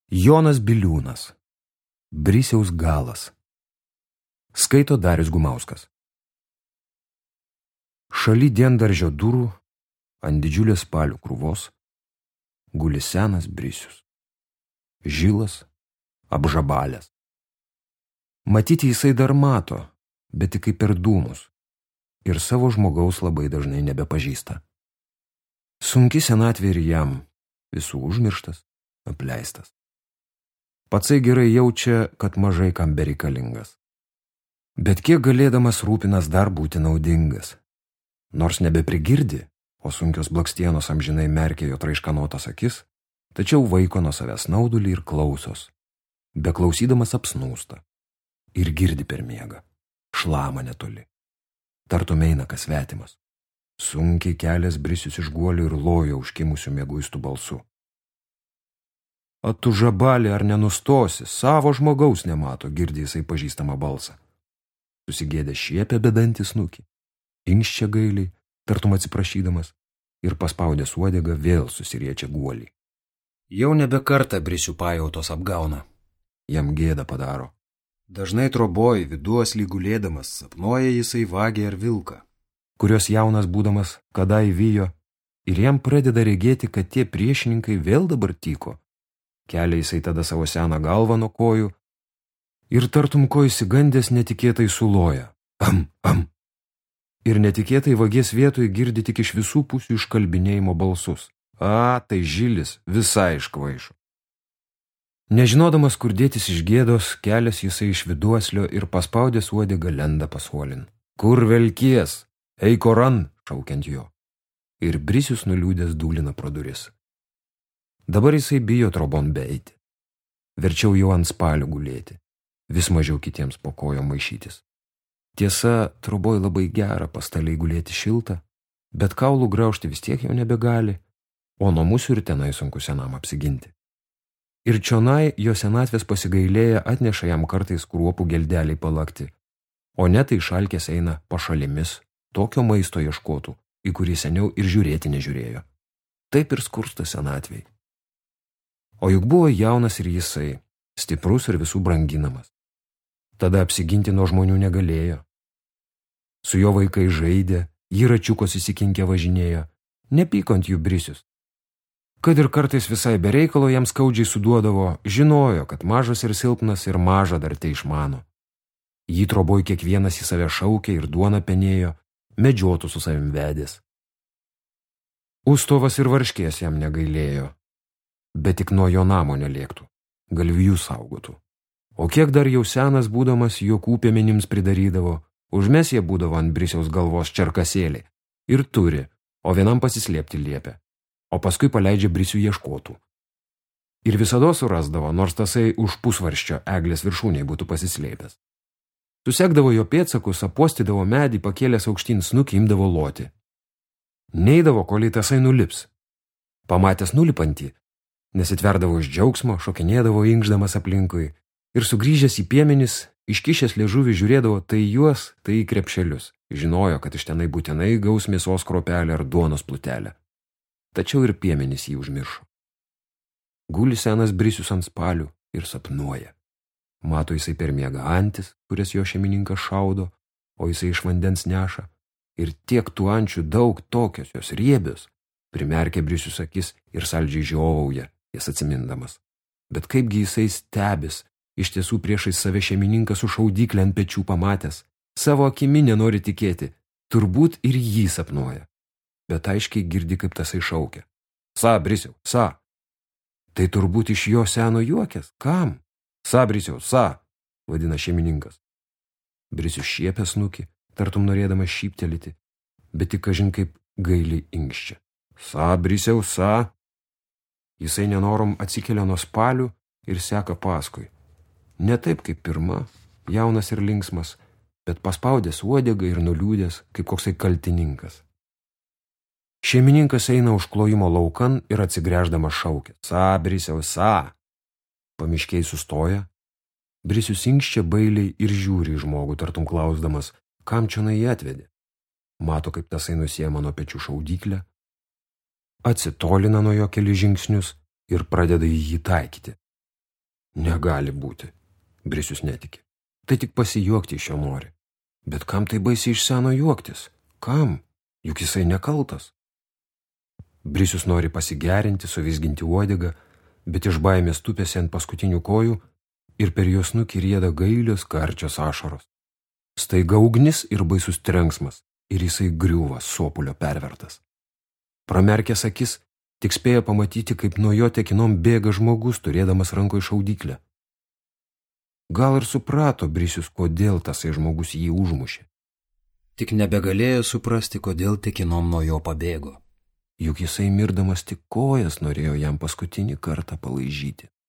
Jonas Biliūnas. Brisiaus galas. Skaito Darius Gumauskas. Šaly diendaržio durų, ant didžiulės spalių krūvos, guli senas Brisius. Žilas, apžabalęs. Matyti jisai dar mato, bet tik kaip per dūmus, ir savo žmogaus labai dažnai nebepažįsta. Sunki senatvė ir jam, visų užmirštas, apleistas. Patsai gerai jaučia, kad mažai kam bereikalingas. Bet kiek galėdamas rūpinas dar būti naudingas. Nors nebeprigirdi, o sunkios blakstienos amžinai merkia jo traiškanotas akis, tačiau vaiko nuo savęs naudulį ir klausos. Beklausydamas apsnūsta. Ir girdi per miegą. Šlama netoli. Tartum eina kas svetimas. Sunkiai kelias Brisius iš guolio ir lojo užkimusių mieguistų balsu. O tu žabalį ar nenustosi, savo žmogaus nemato, girdi jisai pažįstamą balsą. Susigėdė šiepė bedantį snukį, inkščia gailiai, tartum atsiprašydamas, ir paspaudęs uodegą vėl susiriečia guolį. Jau nebe kartą Brisių pajautos apgauna. Jam gėda padaro. Dažnai troboj, viduos lygulėdamas, sapnuoja jisai vagį ar vilką, kurios jaunas būdamas kada įvijo, ir jam pradeda regėti, kad tie priešininkai vėl dabar tyko. Kelia jisai tada savo seną galvą nuo kojų ir tartum ko įsigandęs netikėtai suloja. Am. Ir netikėtai vagies vietoj girdi tik iš visų pusių iškalbinėjimo balsus. Tai Žilis visai iškvaišo. Nežinodamas, kur dėtis iš gėdos, kelias jisai iš viduoslio ir paspaudęs uodegą lenda pasuolin. Kur velkies? Eik oran, šaukiant jo. Ir Brisius nuliūdęs dūlina pro duris. Dabar jisai bijo trobon beeiti. Verčiau jau ant spalių gulėti. Vis mažiau kitiems po kojo maišytis. Tiesa, troboj labai gera pastaliai gulėti šilta, bet kaulų graužti vis tiek jau nebegali, o nuo musių ir tenai sunku senam apsiginti. Ir čionai jo senatvės pasigailėję atneša jam kartais kruopų geldeliai palakti, o netai šalkės eina pašalimis, tokio maisto ieškotų, į kurį seniau ir žiūrėti nežiūrėjo. Taip ir skursta senatvei. O juk buvo jaunas ir jisai, stiprus ir visų branginamas. Tada apsiginti nuo žmonių negalėjo. Su jo vaikai žaidė, jį račiukos įsikinkę važinėjo, nepyko ant jų Brisius. Kad ir kartais visai be reikalo jam skaudžiai suduodavo, žinojo, kad mažas ir silpnas ir mažą dar tai išmano. Jį troboj kiekvienas į save šaukė ir duoną penėjo, medžiotų su savim vedės. Ustovas ir varškės jam negailėjo, bet tik nuo jo namo nelėktų, galvijų saugotų. O kiek dar jau senas būdamas juokų piemenims pridarydavo, užmes jie būdavo ant Brisiaus galvos čerkasėlį ir turi, o vienam pasislėpti liepia, o paskui paleidžia Brisių ieškotų. Ir visada surasdavo, nors tasai už pusvarščio eglės viršūniai būtų pasislėpęs. Susekdavo jo pėdsakus, apostydavo medį, pakėlęs aukštyn snukį, imdavo loti. Neidavo, kol tasai nulips. Pamatęs nulipantį, nesitverdavo iš džiaugsmo, šokinėdavo inkšdamas aplinkui ir sugrįžęs į piemenis, iškišęs liežuvį žiūrėdavo tai juos, tai į krepšelius. Žinojo, kad iš tenai būtinai gaus mėsos kruopelę ar duonos plutelę. Tačiau ir piemenis jį užmiršo. Guli senas Brisius ant spalių ir sapnuoja. Mato jisai per miegą antis, kurias jo šeimininkas šaudo, o jisai iš vandens neša. Ir tiek tų ančių daug tokios jos riebios. Primerkia Brisius akis ir saldžiai žiovauja, jas atsimindamas. Bet kaipgi jisai stebis, iš tiesų priešais save šeimininkas su šaudyklė ant pečių pamatęs. Savo akimi nenori tikėti, turbūt ir jį sapnuoja. Bet aiškiai girdi, kaip tasai šaukia. Sa, Brisiau, sa. Tai turbūt iš jo seno juokės. Kam? Sa, Brisiau, sa, vadina šeimininkas. Brisius šiepia snukį, tartum norėdamas šyptelėti, bet tik kažin kaip gailiai inkščia. Sa, Brisiau, sa. Jisai nenorom atsikelia nuo spalių ir seka paskui. Ne taip kaip pirma, jaunas ir linksmas, bet paspaudęs uodegą ir nuliūdęs kaip koksai kaltininkas. Šeimininkas eina užklojimo laukan ir atsigręždamas šaukia. Sa, Brisiau, sa. Pamiškiai sustoja. Brisius inkščia bailiai ir žiūri į žmogų, tartum klausdamas, kam čionai jį atvedė. Mato, kaip tasai nusiema nuo pečių šaudyklę, atsitolina nuo jo keli žingsnius ir pradeda į jį taikyti. Negali būti. Brisius netiki. Tai tik pasijuokti iš jo nori. Bet kam tai baisiai iš seno juoktis? Kam? Juk jisai nekaltas. Brisius nori pasigerinti, suvizginti uodegą, bet iš baimės tupėsi ant paskutinių kojų ir per jos snukį rieda gailios karčios ašaros. Staiga ugnis ir baisus trenksmas ir jisai griūva sopulio pervertas. Pramerkęs akis, tik spėjo pamatyti, kaip nuo jo tekinom bėga žmogus, turėdamas rankoje šaudyklę. Gal ir suprato Brisius, kodėl tasai žmogus jį užmušė. Tik nebegalėjo suprasti, kodėl tekinom nuo jo pabėgo. Juk jisai mirdamas tik kojas norėjo jam paskutinį kartą palaižyti.